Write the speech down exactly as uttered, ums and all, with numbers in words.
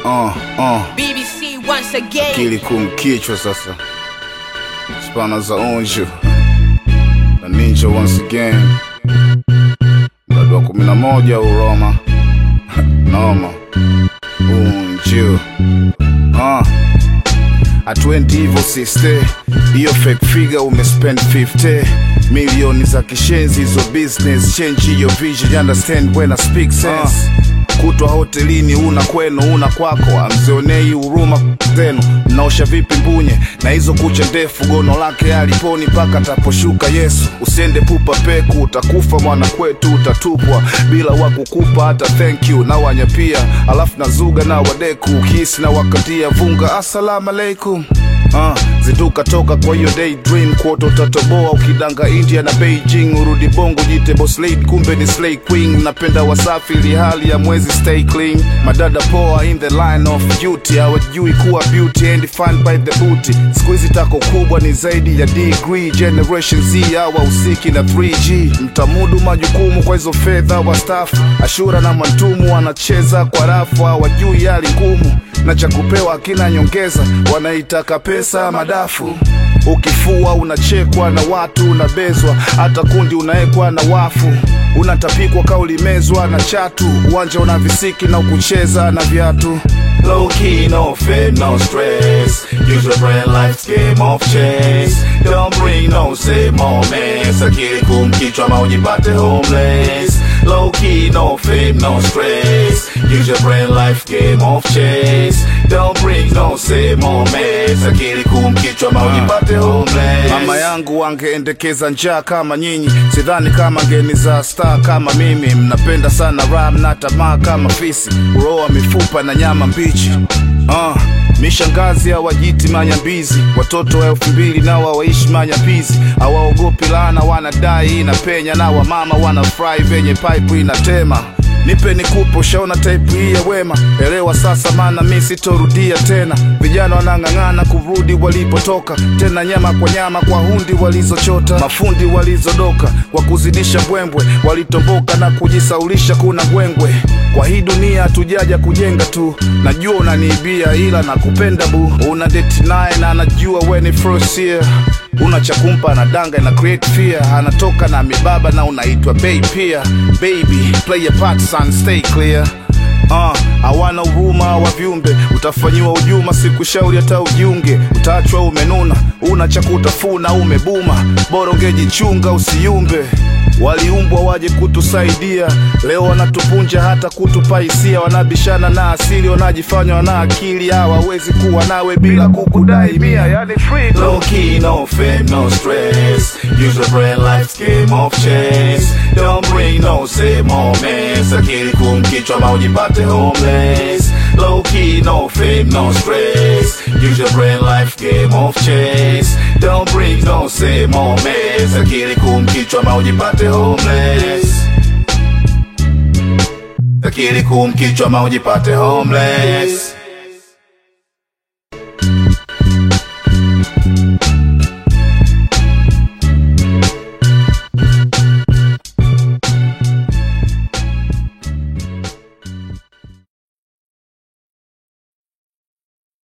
Uh, uh. B B C once again. Akili kumkichwa sasa. Spana za onjo na ninja once again. Mdadu wa kumi na moja uroma Noma Unju uh. Atwendi hivo siste. Iyo fake figure umespend fifty milioni za kishenzi hizo business. Change your vision, you understand when I speak sense. uh. Kutwa hotelini una kwenu una kwako. Amzionei huruma zenu. Mnaosha vipi mbunye na hizo kucha ndefu. Gono lake aliponi paka taposhuka Yesu. Usiende pupa peku utakufa mwana kwetu. Utatupwa bila wakukupa hata thank you. Na wanyapia alafu nazuga na wadeku. Kisi na wakatia vunga assalamu alaikum. Uh, zinduka toka kwa hiyo daydream. Kuoto tatoboa ukidanga India na Beijing. Urudi bongo jite boss lady kumbe ni slay queen. Napenda wasafi ili hali ya mwezi stay clean. Madada poa in the line of duty. Hawajui kuwa beauty and defined by the booty. Squeezy tako kubwa ni zaidi ya degree. Generation Z hawa usiki na three G. Mtamudu majukumu kwa hizo fedha wa staff. Ashura na mantumu wanacheza kwa rafu. Hawajui hali ngumu na chakupewa kina nyongeza. Wanaitaka pesa madafu. Ukifua unachekwa na watu unabezwa. Hata kundi unaekwa na wafu. Unatapikwa kauli mezwa na chatu. Uwanja unavisiki na ukucheza na viatu. Low key, no fame, no stress. Use your brain, life's game of chess. Don't bring no same moments. Akili kumkichwa maujipate homeless. Low key, no fame, no stress. Use your brain, life game of chess. Don't bring no same moments. Akili kumkichwa maujipate homeless. Mama yangu wangeendekeza njaa kama nyinyi. Sidhani kama ngeni za star kama mimi. Mnapenda sana ram na tamaa kama fisi. Uroa mifupa na nyama mbichi. Uh, mishangazi hawajiti manyambizi. Watoto wa elfu mbili na wawaishi manyapizi. Hawaogopi laana wanadai inapenya. Na wamama wanafry venye pipe inatema. Nipe nikupe ushaona type hii ya wema. Elewa sasa maana mimi sitorudia tena. Vijana wanang'ang'ana kurudi walipotoka. Tena nyama kwa nyama kwa hundi walizochota. Mafundi walizodoka kwa kuzidisha mbwembwe. Walitomboka na kujisaulisha kuna gwengwe. Kwa hii dunia hatujaja kujenga tu. Najua unaniibia ila nakupenda bu. Una date naye na anajua when it first year. Una chakumpa na danga na create fear. Anatoka na mibaba na unaitwa baby pia. Baby play your part son, stay clear. Uh, hawana huruma wa viumbe. Utafanyiwa ujuma siku shauri hata ujiunge. Utaachwa umenuna, una cha kutafuna umebuma. Bora ungejichunga usiyumbe. Waliumbwa waje kutusaidia. Leo wanatupunja hata kutupa hisia. Wanabishana na asili wanajifanya wana akili. Hawawezi kuwa nawe bila kukudai mia. Yani free. Low key, no fame, no stress. Use your brain, life's game of chess. Don't bring no same moments. Akili kumkichwa maujipate homeless. Low key, no fame, no stress. Use your brain, life game of chess. Don't bring no same moments. Akili kumkichwa maujipate homeless. Akili kumkichwa maujipate homeless.